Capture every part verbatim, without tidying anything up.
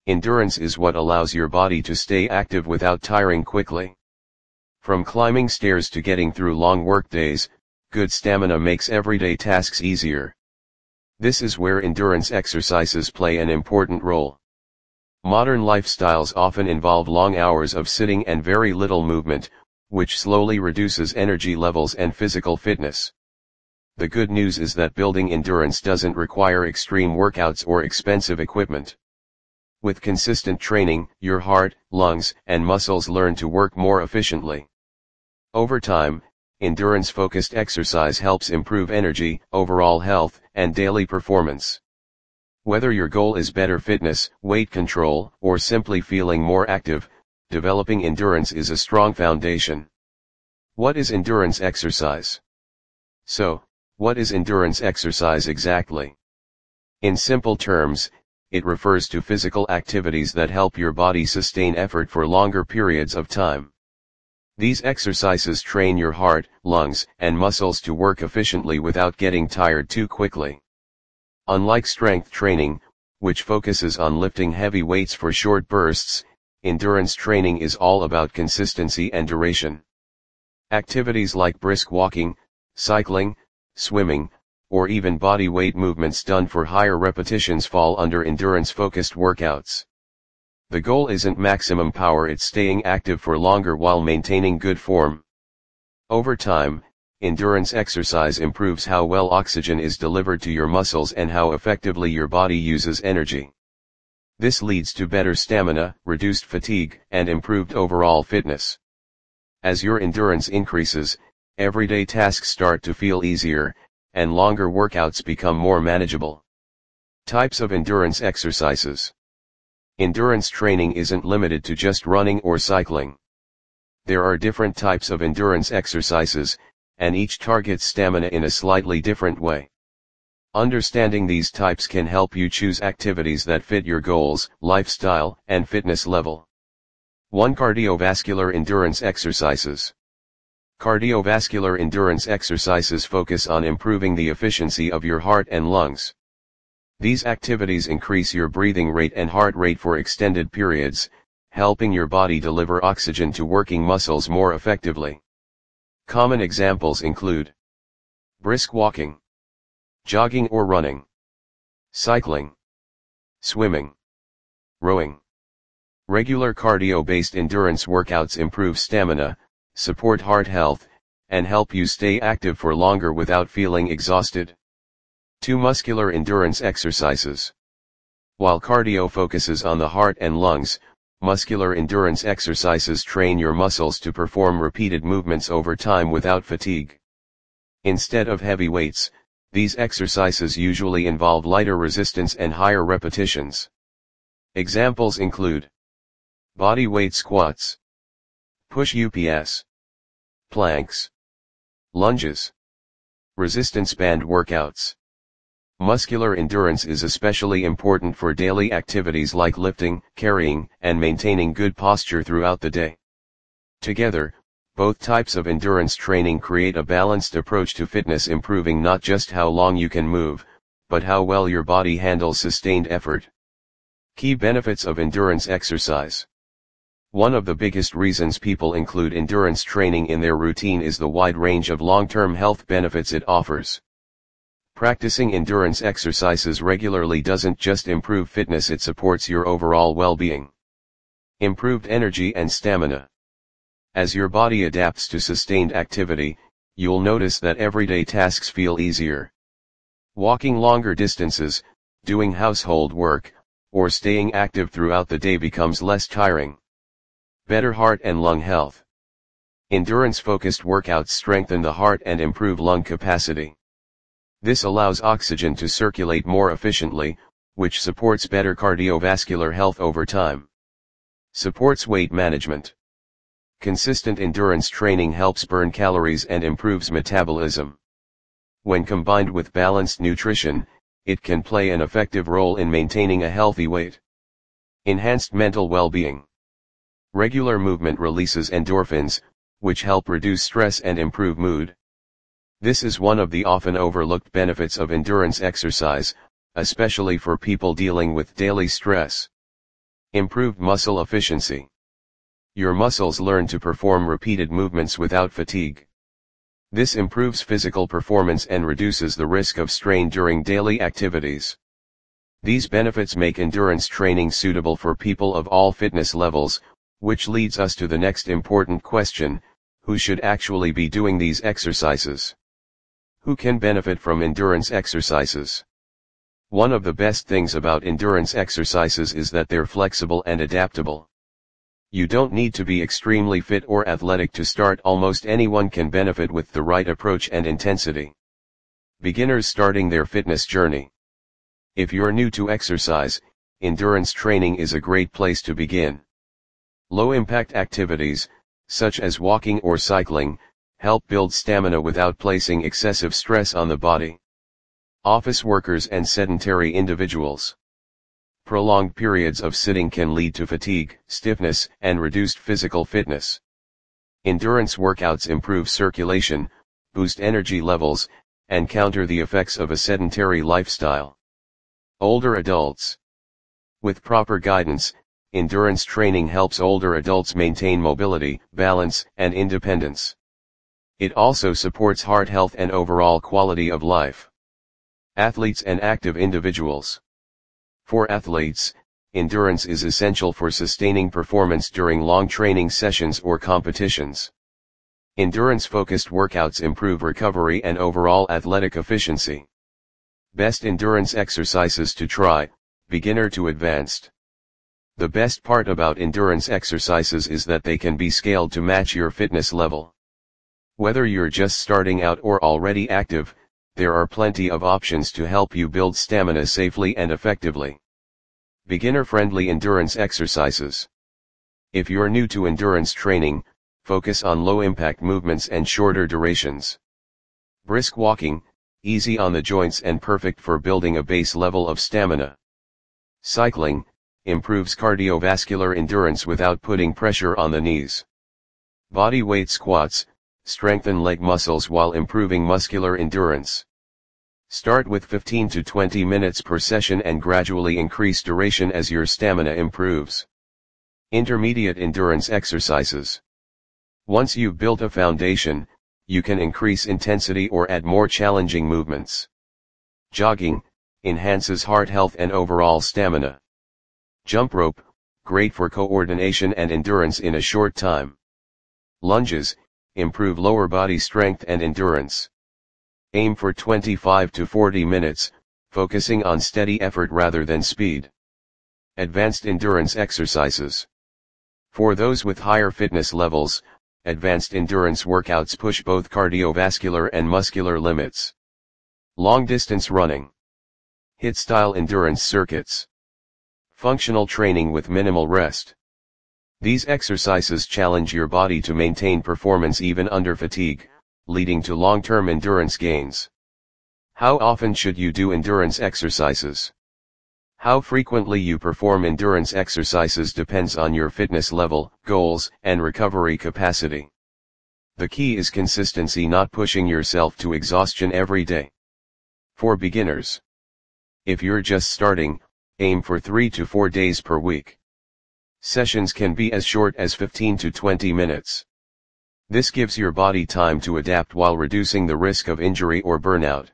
Endurance is what allows your body to stay active without tiring quickly. From climbing stairs to getting through long workdays, good stamina makes everyday tasks easier. This is where endurance exercises play an important role. Modern lifestyles often involve long hours of sitting and very little movement, which slowly reduces energy levels and physical fitness. The good news is that building endurance doesn't require extreme workouts or expensive equipment. With consistent training, your heart, lungs, and muscles learn to work more efficiently. Over time, endurance-focused exercise helps improve energy, overall health, and daily performance. Whether your goal is better fitness, weight control, or simply feeling more active, developing endurance is a strong foundation. What is endurance exercise? So, what is endurance exercise exactly? In simple terms, it refers to physical activities that help your body sustain effort for longer periods of time. These exercises train your heart, lungs, and muscles to work efficiently without getting tired too quickly. Unlike strength training, which focuses on lifting heavy weights for short bursts, endurance training is all about consistency and duration. Activities like brisk walking, cycling, swimming, or even body weight movements done for higher repetitions fall under endurance-focused workouts. The goal isn't maximum power, it's staying active for longer while maintaining good form. Over time, endurance exercise improves how well oxygen is delivered to your muscles and how effectively your body uses energy. This leads to better stamina, reduced fatigue, and improved overall fitness. As your endurance increases, everyday tasks start to feel easier, and longer workouts become more manageable. Types of endurance exercises. Endurance training isn't limited to just running or cycling. There are different types of endurance exercises, and each targets stamina in a slightly different way. Understanding these types can help you choose activities that fit your goals, lifestyle, and fitness level. one Cardiovascular endurance exercises. Cardiovascular endurance exercises focus on improving the efficiency of your heart and lungs. These activities increase your breathing rate and heart rate for extended periods, helping your body deliver oxygen to working muscles more effectively. Common examples include brisk walking, jogging or running, cycling, swimming, rowing. Regular cardio-based endurance workouts improve stamina, support heart health, and help you stay active for longer without feeling exhausted. two Muscular endurance exercises. While cardio focuses on the heart and lungs, muscular endurance exercises train your muscles to perform repeated movements over time without fatigue. Instead of heavy weights, these exercises usually involve lighter resistance and higher repetitions. Examples include body weight squats, push-U P S, planks, lunges, resistance band workouts. Muscular endurance is especially important for daily activities like lifting, carrying, and maintaining good posture throughout the day. Together, both types of endurance training create a balanced approach to fitness, improving not just how long you can move, but how well your body handles sustained effort. Key benefits of endurance exercise. One of the biggest reasons people include endurance training in their routine is the wide range of long-term health benefits it offers. Practicing endurance exercises regularly doesn't just improve fitness, it supports your overall well-being. Improved energy and stamina. As your body adapts to sustained activity, you'll notice that everyday tasks feel easier. Walking longer distances, doing household work, or staying active throughout the day becomes less tiring. Better heart and lung health. Endurance-focused workouts strengthen the heart and improve lung capacity. This allows oxygen to circulate more efficiently, which supports better cardiovascular health over time. Supports weight management. Consistent endurance training helps burn calories and improves metabolism. When combined with balanced nutrition, it can play an effective role in maintaining a healthy weight. Enhanced mental well-being. Regular movement releases endorphins, which help reduce stress and improve mood. This is one of the often overlooked benefits of endurance exercise, especially for people dealing with daily stress. Improved muscle efficiency. Your muscles learn to perform repeated movements without fatigue. This improves physical performance and reduces the risk of strain during daily activities. These benefits make endurance training suitable for people of all fitness levels, which leads us to the next important question: who should actually be doing these exercises? Who can benefit from endurance exercises? One of the best things about endurance exercises is that they're flexible and adaptable. You don't need to be extremely fit or athletic to start. Almost anyone can benefit with the right approach and intensity. Beginners starting their fitness journey. If you're new to exercise, endurance training is a great place to begin. Low-impact activities, such as walking or cycling, help build stamina without placing excessive stress on the body. Office workers and sedentary individuals. Prolonged periods of sitting can lead to fatigue, stiffness, and reduced physical fitness. Endurance workouts improve circulation, boost energy levels, and counter the effects of a sedentary lifestyle. Older adults. With proper guidance, endurance training helps older adults maintain mobility, balance, and independence. It also supports heart health and overall quality of life. Athletes and active individuals. For athletes, endurance is essential for sustaining performance during long training sessions or competitions. Endurance-focused workouts improve recovery and overall athletic efficiency. Best endurance exercises to try, beginner to advanced. The best part about endurance exercises is that they can be scaled to match your fitness level. Whether you're just starting out or already active, there are plenty of options to help you build stamina safely and effectively. Beginner-friendly endurance exercises. If you're new to endurance training, focus on low-impact movements and shorter durations. Brisk walking, easy on the joints and perfect for building a base level of stamina. Cycling, improves cardiovascular endurance without putting pressure on the knees. Body weight squats, strengthen leg muscles while improving muscular endurance. Start with fifteen to twenty minutes per session and gradually increase duration as your stamina improves. Intermediate endurance exercises. Once you've built a foundation, you can increase intensity or add more challenging movements. Jogging, enhances heart health and overall stamina. Jump rope, great for coordination and endurance in a short time. Lunges, improve lower body strength and endurance. Aim for twenty-five to forty minutes, focusing on steady effort rather than speed. Advanced endurance exercises. For those with higher fitness levels, advanced endurance workouts push both cardiovascular and muscular limits. Long-distance running. HIIT-style endurance circuits. Functional training with minimal rest. These exercises challenge your body to maintain performance even under fatigue, leading to long-term endurance gains. How often should you do endurance exercises? How frequently you perform endurance exercises depends on your fitness level, goals, and recovery capacity. The key is consistency, not pushing yourself to exhaustion every day. For beginners. If you're just starting, aim for three to four days per week. Sessions can be as short as fifteen to twenty minutes. This gives your body time to adapt while reducing the risk of injury or burnout.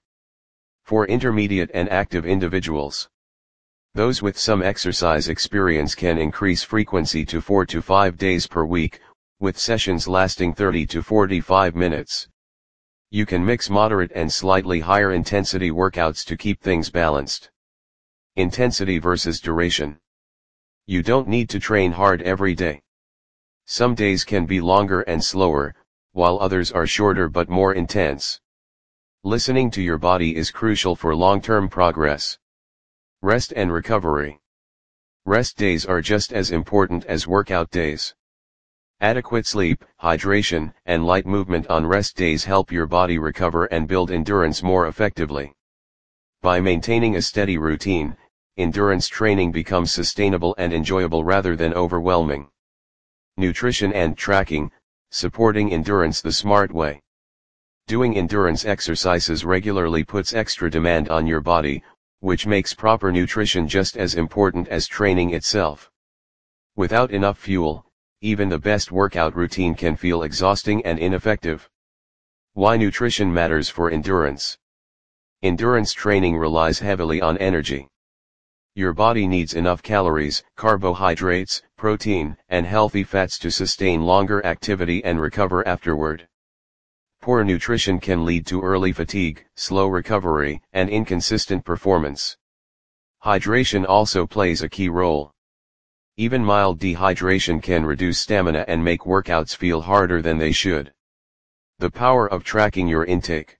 For intermediate and active individuals. Those with some exercise experience can increase frequency to four to five days per week, with sessions lasting thirty to forty-five minutes. You can mix moderate and slightly higher intensity workouts to keep things balanced. Intensity versus duration. You don't need to train hard every day. Some days can be longer and slower, while others are shorter but more intense. Listening to your body is crucial for long-term progress. Rest and recovery. Rest days are just as important as workout days. Adequate sleep, hydration, and light movement on rest days help your body recover and build endurance more effectively. By maintaining a steady routine, endurance training becomes sustainable and enjoyable rather than overwhelming. Nutrition and tracking, supporting endurance the smart way. Doing endurance exercises regularly puts extra demand on your body, which makes proper nutrition just as important as training itself. Without enough fuel, even the best workout routine can feel exhausting and ineffective. Why nutrition matters for endurance. Endurance training relies heavily on energy. Your body needs enough calories, carbohydrates, protein, and healthy fats to sustain longer activity and recover afterward. Poor nutrition can lead to early fatigue, slow recovery, and inconsistent performance. Hydration also plays a key role. Even mild dehydration can reduce stamina and make workouts feel harder than they should. The power of tracking your intake.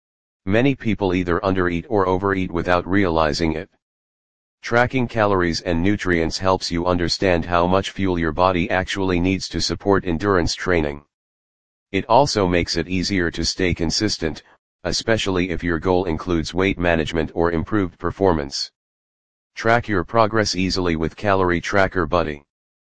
Many people either undereat or overeat without realizing it. Tracking calories and nutrients helps you understand how much fuel your body actually needs to support endurance training. It also makes it easier to stay consistent, especially if your goal includes weight management or improved performance. Track your progress easily with Calorie Tracker Buddy.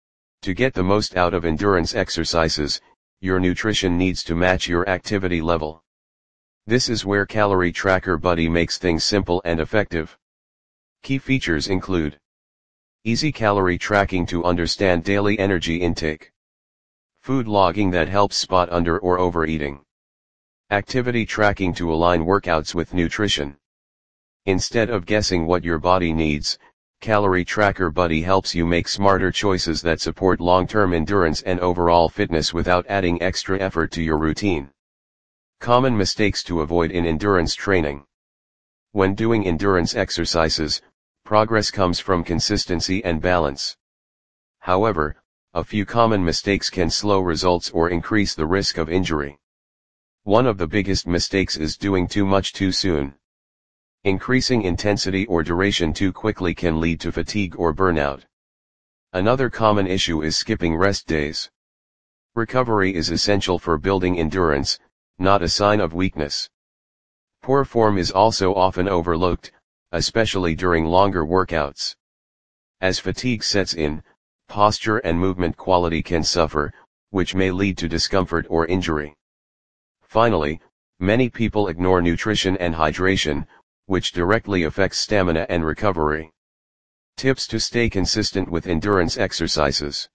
To get the most out of endurance exercises, your nutrition needs to match your activity level. This is where Calorie Tracker Buddy makes things simple and effective. Key features include easy calorie tracking to understand daily energy intake, food logging that helps spot under or overeating, activity tracking to align workouts with nutrition. Instead of guessing what your body needs, Calorie Tracker Buddy helps you make smarter choices that support long-term endurance and overall fitness without adding extra effort to your routine. Common mistakes to avoid in endurance training. When doing endurance exercises, progress comes from consistency and balance. However, a few common mistakes can slow results or increase the risk of injury. One of the biggest mistakes is doing too much too soon. Increasing intensity or duration too quickly can lead to fatigue or burnout. Another common issue is skipping rest days. Recovery is essential for building endurance, not a sign of weakness. Poor form is also often overlooked, especially during longer workouts. As fatigue sets in, posture and movement quality can suffer, which may lead to discomfort or injury. Finally, many people ignore nutrition and hydration, which directly affects stamina and recovery. Tips to stay consistent with endurance exercises.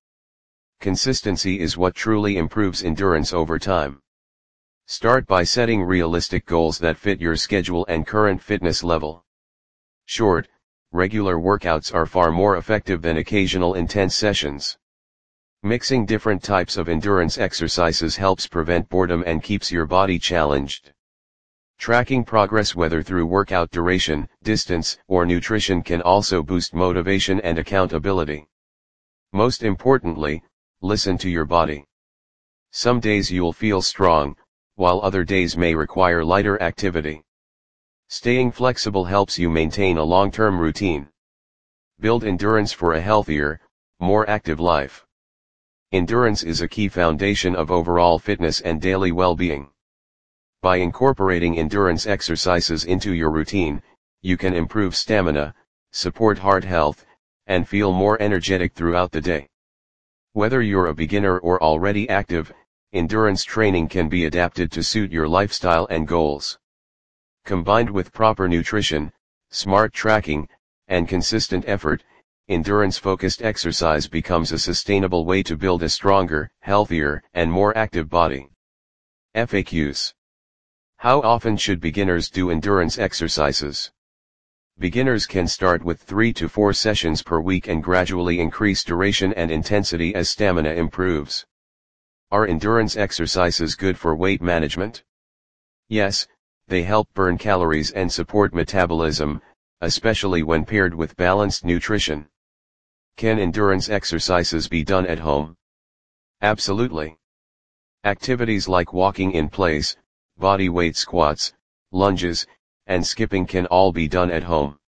Consistency is what truly improves endurance over time. Start by setting realistic goals that fit your schedule and current fitness level. Short, regular workouts are far more effective than occasional intense sessions. Mixing different types of endurance exercises helps prevent boredom and keeps your body challenged. Tracking progress whether through workout duration, distance, or nutrition can also boost motivation and accountability. Most importantly, listen to your body. Some days you'll feel strong, while other days may require lighter activity. Staying flexible helps you maintain a long-term routine. Build endurance for a healthier, more active life. Endurance is a key foundation of overall fitness and daily well-being. By incorporating endurance exercises into your routine, you can improve stamina, support heart health, and feel more energetic throughout the day. Whether you're a beginner or already active, endurance training can be adapted to suit your lifestyle and goals. Combined with proper nutrition, smart tracking, and consistent effort, endurance-focused exercise becomes a sustainable way to build a stronger, healthier, and more active body. F A Qs. How often should beginners do endurance exercises? Beginners can start with three to four sessions per week and gradually increase duration and intensity as stamina improves. Are endurance exercises good for weight management? Yes, they help burn calories and support metabolism, especially when paired with balanced nutrition. Can endurance exercises be done at home? Absolutely. Activities like walking in place, body weight squats, lunges, and skipping can all be done at home.